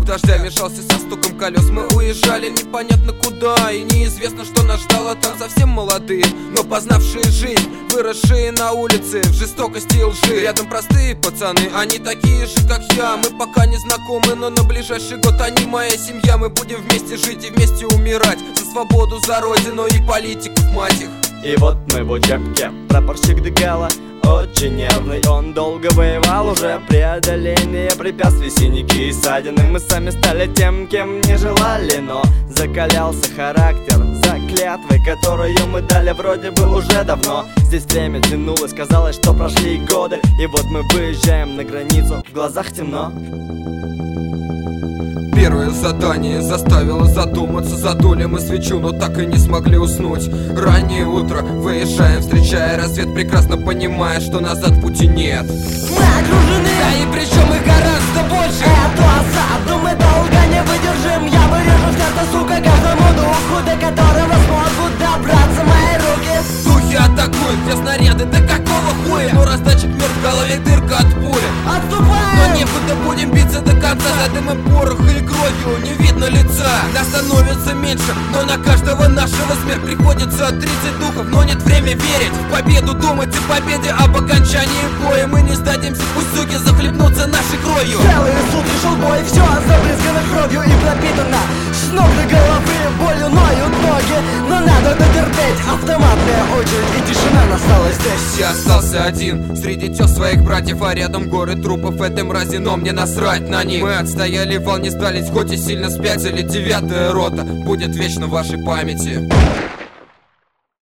Звук дождя мешался со стуком колес. Мы уезжали непонятно куда, и неизвестно, что нас ждало там. Совсем молодые, но познавшие жизнь, выросшие на улице в жестокости и лжи. Рядом простые пацаны, они такие же, как я. Мы пока не знакомы, но на ближайший год они моя семья. Мы будем вместе жить и вместе умирать за свободу, за родину и политиков, мать их. И вот мы в учебке, прапорщик Дегала, очень нервный, он долго воевал, уже преодоление препятствий, синяки и ссадины. Мы сами стали тем, кем не желали, но закалялся характер за клятвой, которую мы дали вроде бы уже давно. Здесь время тянулось, казалось, что прошли годы, и вот мы выезжаем на границу, в глазах темно. Первое задание заставило задуматься. Задули мы свечу, но так и не смогли уснуть. Раннее утро, выезжаем, встречая рассвет, прекрасно понимая, что назад пути нет. Мы окружены, да и причем их гораздо больше. Эту осаду мы долго не выдержим. Я вырежу в сердце, сука, каждому духу, до которого смогут добраться мои руки. Духи атакуют, где снаряды, да какого хуя? Ну раздатчик мертв, в голове дырка от пули. Отступаем! Но некуда будем биться до конца. За дымом пороха и кровью не видно лица. Нас становится меньше, но на каждого нашего смерть приходится 30 духов. Но нет время верить в победу, думать о победе, об окончании боя. Мы не сдадимся, пусть суки захлебнутся нашей кровью. Целые сутки шел бой, все забрызгано кровью и пропитано с ног до головы, болью ноют ноги. Но надо дотерпеть, автоматная очередь и тишина настала здесь. Я остался один среди тех своих братьев, а рядом горы трупов этой мрази, но мне насрать на них. Мы отстояли вал, не сдались, хоть и сильно спятили. 9-я рота будет вечно в вашей памяти.